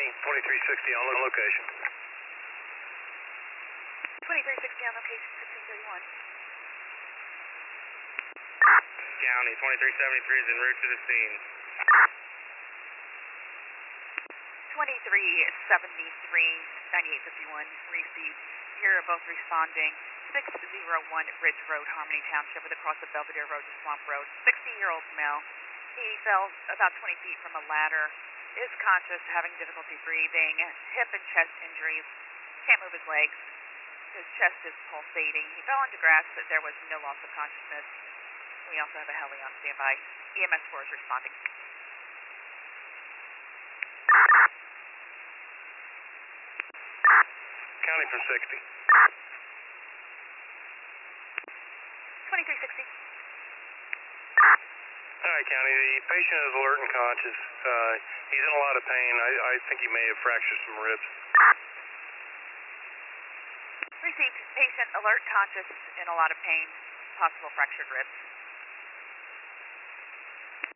2360 on location. 2360 on location, 1631. County, 2373 is en route to the scene. 2373, 9851, received. You're both responding. 601 Ridge Road, Harmony Township, with across the Belvedere Road to Swamp Road. 60-year-old male. He fell about 20 feet from a ladder. Is conscious, having difficulty breathing. Hip and chest injuries. Can't move his legs. His chest is pulsating. He fell into grass, but there was no loss of consciousness. We also have a heli on standby. EMS 4 is responding. County from 60. 2360. All right, County. The patient is alert and conscious. He's in a lot of pain. I think he may have fractured some ribs. Received. Patient alert, conscious, in a lot of pain. Possible fractured ribs.